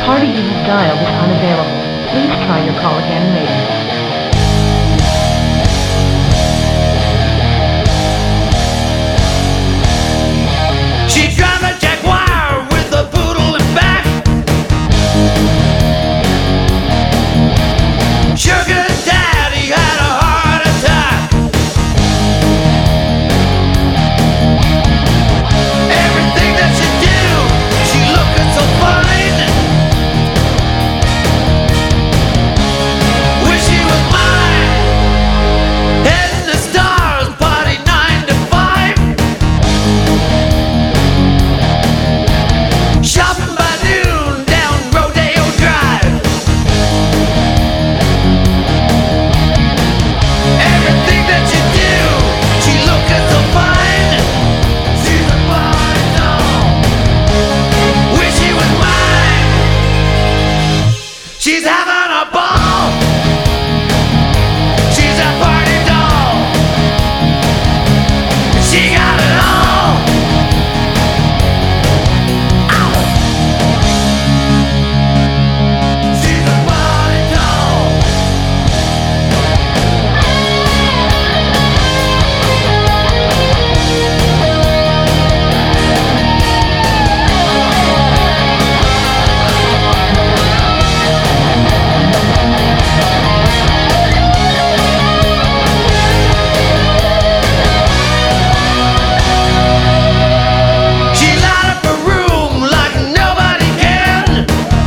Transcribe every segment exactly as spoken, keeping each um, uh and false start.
party you have dialed is unavailable. Please try your call again later. She drives a Jaguar with a poodle in back. Sugar daddy had a heart attack. Everything that she do, she looking so fine. Wish she was mine. Heading to stars, party nine to five. Shopping by noon down Rodeo Drive. Everything that you do, she looking so fine. She's a fine doll. Wish she was mine. She's having a ball. She's a party doll. She got it all. She's a party doll. She light up a room like nobody can.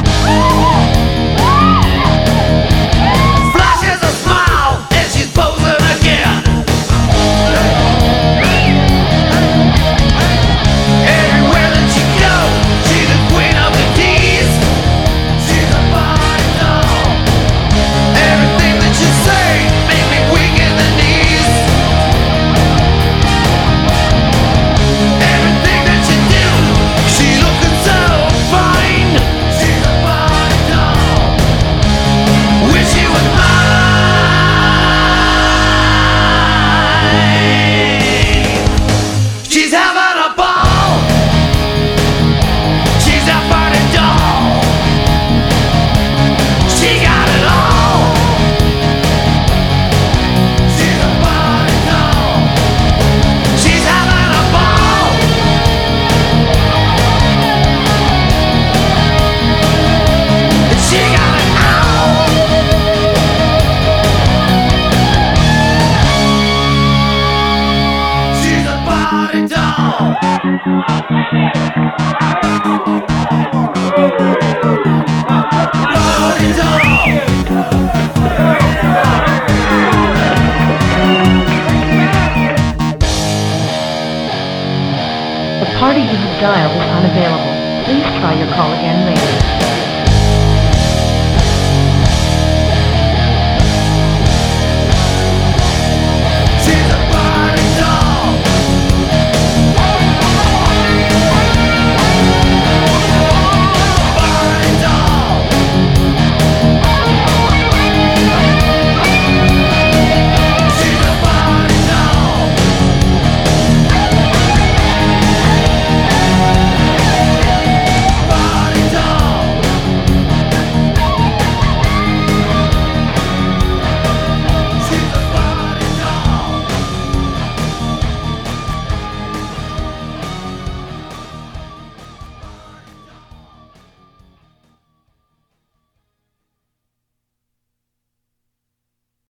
Flashes a smile and she's posing again. Everywhere that she goes, she's the queen of the tease. She's a fine doll. Everything that you say make me weak in the knees. Everything that you do, she looking so fine. She's a fine doll. Wish she was mine. She's having a ball. She's a party doll. She got it all. She's a party doll. She's having a ball. She got it all. She's a party doll. Party doll. The party you have dialed is unavailable. Please try your call again later.